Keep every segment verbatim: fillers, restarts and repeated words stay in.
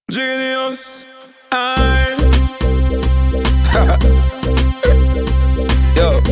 Genius, I Yo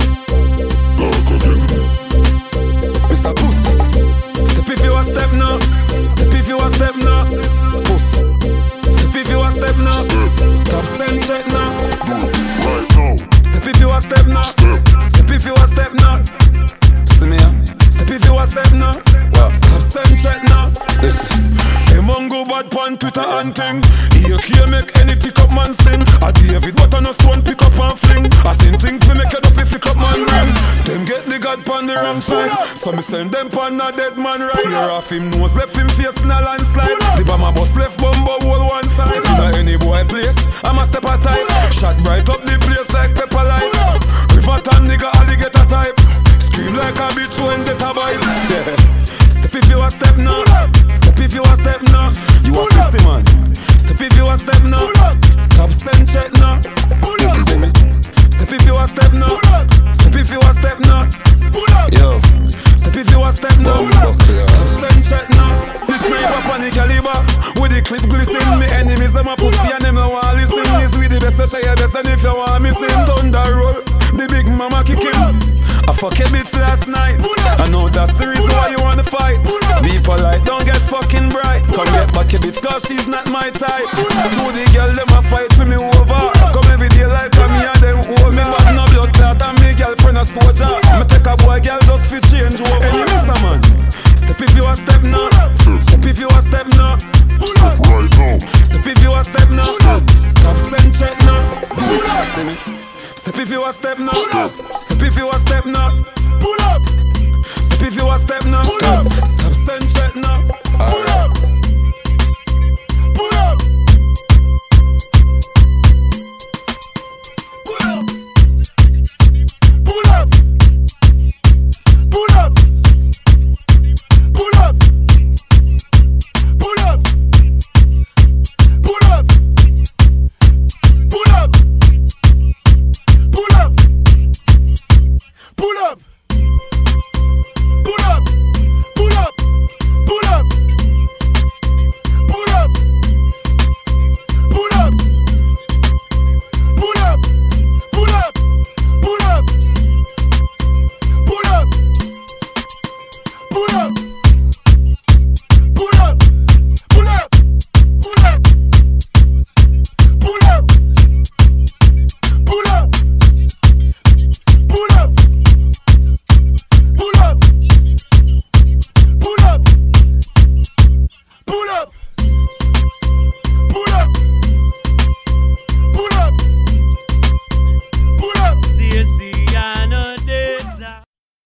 Mister Pussy, step if you a step now. Step if you a step now. Pussy, step if you a step now. Stop send check now. Right now. Step if you a step now. Step if you a step now. See me ya. Step if you a step now. Stop send check now. Listen. Them go bad pan Twitter and thing. Here can't make any pick up man sing. A David but I no stone pick up and fling. I seen thing we make it up if pick up man ring. Them get the god pan the wrong side. So me send them pan a dead man right. Tear off him nose, left him face in a landslide. The bomber bus left bumbo hold one side. Step in a any boy place, I'm a step a type. Shot right up the place like pepper light. River tan nigga alligator type. Scream like a bitch when they a bite. Yeah. Step if you a step now. Step if you a step now. You a sissy man. Step if you a step now. Stop send check now. See me? Step if you a step now. Step if you a step now. Yo. Step if you a step now. Stop send check now. This sniper panic caliber with the clip glisten. Me enemies them a pussy and them no want listen. This with the best I share best and if you want missing thunder roll. The big mama kick him. I fuck a bitch last night. I know that's the reason why you wanna fight. Be polite, don't get fucking bright. Come get back a bitch cause she's not my type. Two the girl them a fight for me over. Come every day like a me and them hold me. But no blood clot and me girlfriend a soldier. Me take a boy girl just fit change over. Any miss a man. Step if you a step now. Step if you a step now. Step right now. Step if you a step now. Stop send check now. See me? Step if you a step now. Step if you a step now. Pull up. Step if you a step now. Stop send check.